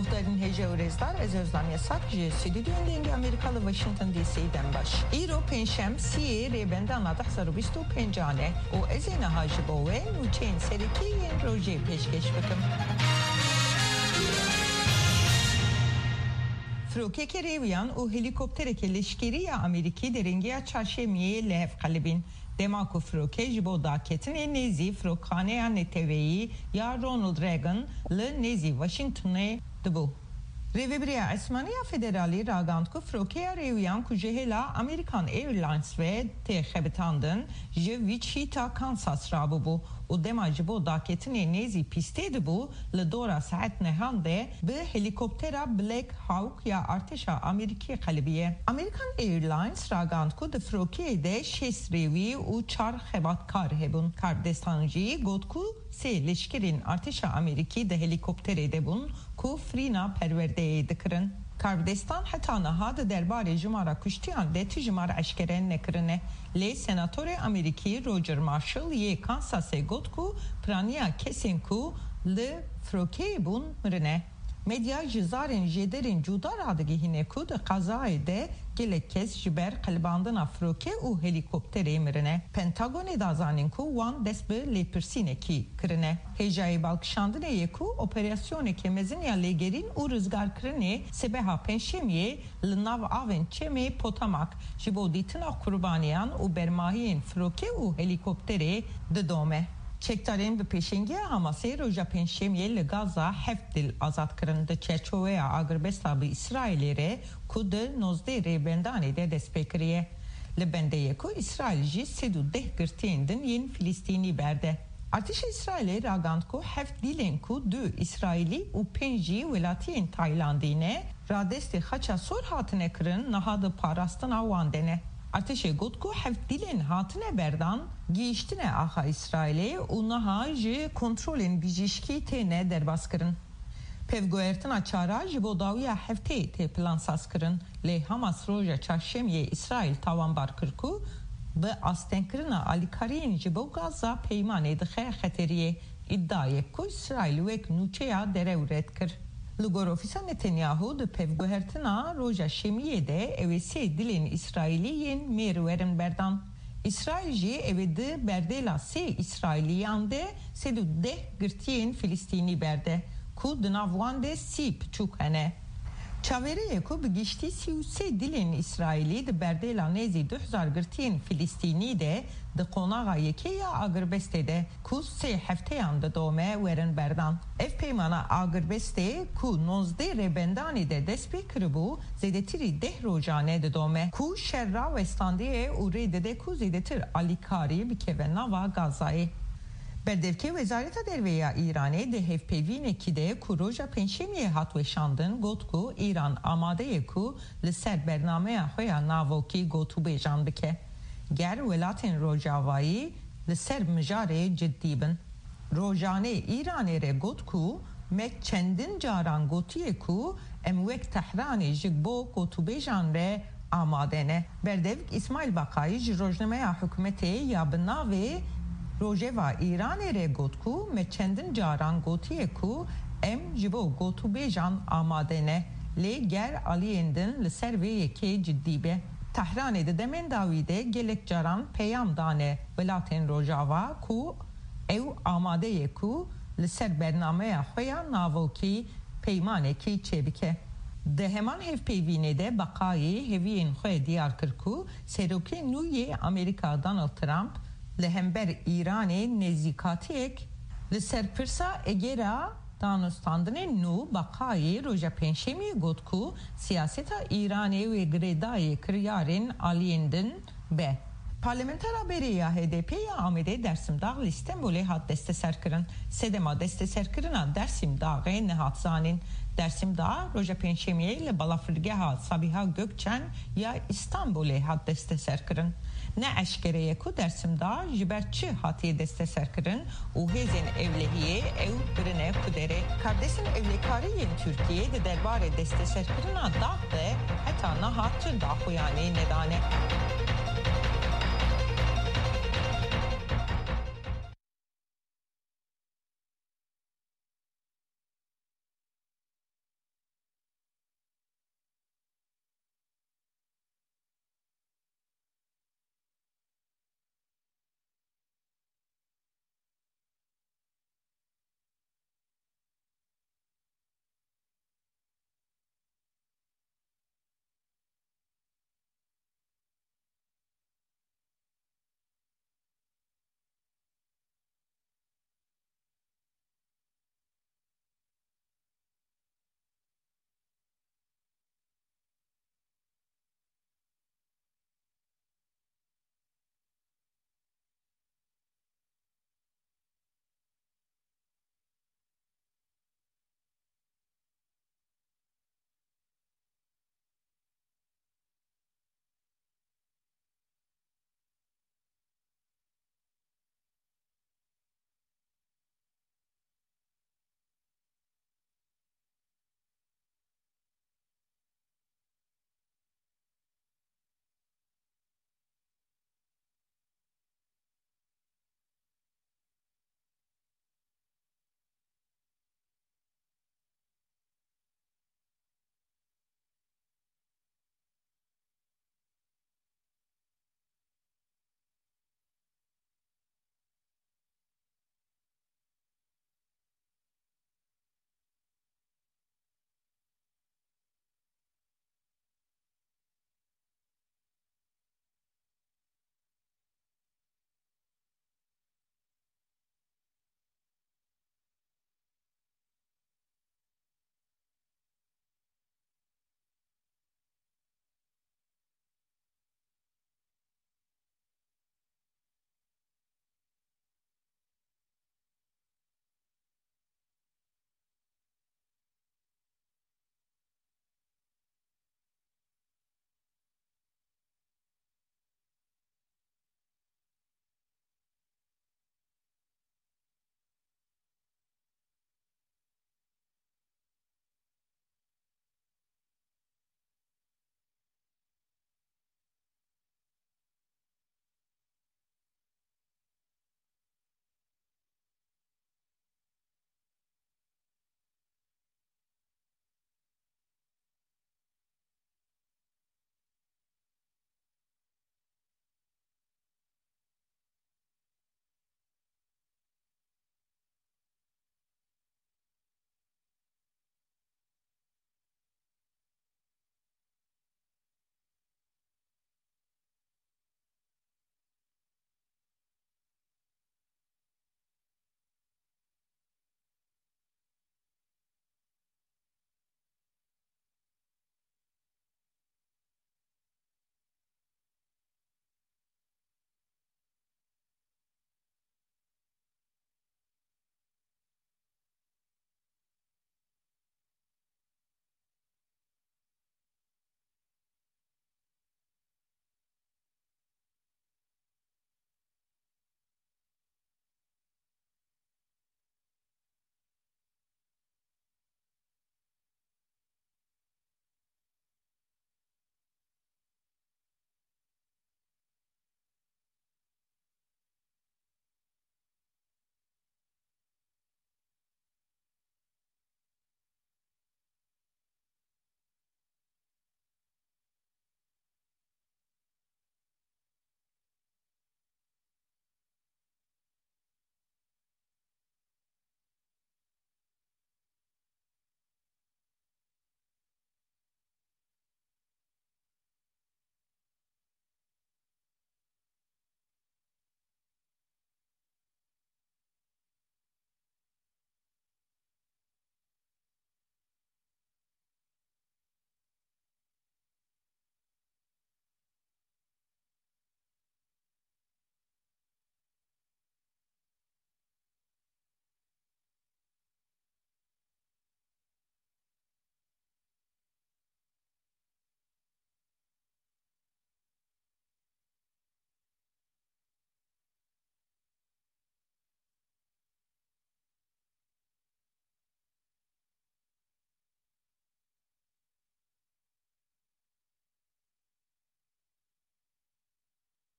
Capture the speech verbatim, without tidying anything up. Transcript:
Darin Hece Urezlar ez Özlem Yasak ji stüdyoyun dengi Amerikalı Washington D C'den baş. İro penşem siye rebenden adahsar u bistu pencane o ezene hacı boğen uçeyn seriki yen roje peşkeş bakım. Frokeke reviyan o helikoptereke leşkeri ya Ameriki deringiya çarşemiye lehef kalibin. Demaku froke jibo daketin e nezi frokane ya neteveyi ya Ronald Reagan le nezi Washington'e dıbu. Revebriya Esmaniya Federali ragantku froke ya reviyan kujehela Amerikan Airlines ve tehebetandın je Wichita, Kansas rabu bu. O dema jibo daketin e nezi pisteydi bu le dora saat nehande be helikoptera Black Hawk ya arteşa Ameriki kalibiye. Amerikan Airlines ragantku de froke de şes revi u çar hebatkar hebun kardestanji gotku se leşkerin arteşa Ameriki de helikoptere de bun ku frina perverdeye dikrin. Kardestan heta nahad derbare jumara kuştiyan de tijumar eşkeren nekrine. Le senatore Ameriki Roger Marshall ye Kansas'e gotku prania kesenku le froke bun mrine. Medya jizarın jederin cudar adı hineku de kazayı de gelekez jiber kalbandın afroke u helikoptere mrine. Pentagon edazanin ku wan desbe le persineki krine. Hecai balkşandın yeku operasyone kemezin ya legerin u rızgar krine sebeha penşemiye lnav aven çeme potamak jibo ditina kurbaniyan u bermahiyen froke u helikoptere de dome. Çektarın bir peşinge Hamas'e roja penşemiye le Gaza hefdil azat kırındı çerçoveye agrbesta bi İsrail'e kudu nozde rebendane de despekriye. Le bendeye ku İsrailci sedu deh gırtiyendin yen Filistini berde. Artış İsrail'e ragant ku hefdilen ku dü İsraili u penji velatiyen Taylandine radesti haça sor hatine kırın nahadı parastan avandene. Ateşe gotku hevdilen hatine berdan giyiştine aha İsrail'e unaha ji kontrolün bijişki tene derbaskırın. Pevgoertin açara jibodaviya hevte te plansas kırın. Le Hamas roja çarşemiye İsrail tavan barkırku ve astenkırına alikarin jibo Gaza peymane dıxe xeteriye iddiayek ku İsrail vek nuçeya derevret kır. Lugor ofisa Netanyahu de pevgohertina roja şemiye de evesi dilin İsrailiyen merverin berdan. İsrailci evede berdela se İsrailiyan de sedu de gırtiyen Filistini berde. Ku dınavvan de sip çukhane. Çavereye ku bigişti siyuse dilin İsraili de berdela nezi duhzar gırtiyen Filistini de de konağa yekeya agrbeste de ku se hefteyan de dome verin berdan. Ev peymana agrbeste ku nozde rebendani de despekri bu zedetiri deh rojane de dome. Ku şerra ve standiye urede de ku zedetir alikari bikeve nava Gaza'yı. Berdevke Vezareta Derveya İran'e de hevpevine ki de ku roja penşemiye hat ve şandın gotku İran amadeye ku li ser bernameye hoya navoki gotu bejan bike. Ger velatin rojavayı li ser mijare ciddi bin. Rojane İran'ere gotku mek çendin caran gotiye ku emvek Tehran'e jigbo gotu bejan re amadene. Berdevk İsmail Bakayı jirojnemeye hükümete ya bina ve Rojeva İran'ere gotku me çendin caran gotiye ku em jibo gotu bejan amadene le ger aliyendin le serveye ke ciddibe. Tahran'ede demen davide gelek caran peyam dane velaten rojava ku ev amadeye ku le ser bernameye hoya navoki peymane ki çebike. De heman hev peyvine de bakayı heviyen hoya diyar kırku seroke nuye Amerika Donald Trump lehember İran'e nezikatiyek li serpirsa egera danostandine nu bakayı roja penşemi gotku siyaseta İran'e ve gredaye kriyarın aliyendin be. Parlamenter haberi ya H D P ya Amede Dersim Dağ İstanbul'e hat deste serkırın. Sedema deste serkırına Dersim Dağ'ı nehat zanin. Dersim Dağ roja penşemiye ile balafırgeha Sabiha Gökçen ya İstanbul'e hat deste serkırın. Ne eşkereye ku Dersim Dağ jiberçi hatiye deste serkırın. Uhezen evlehiye ev birine kudere. Kardesin evlekari yen Türkiye de derbare deste serkırına dağ de heta nahat tır dağ huyane nedane.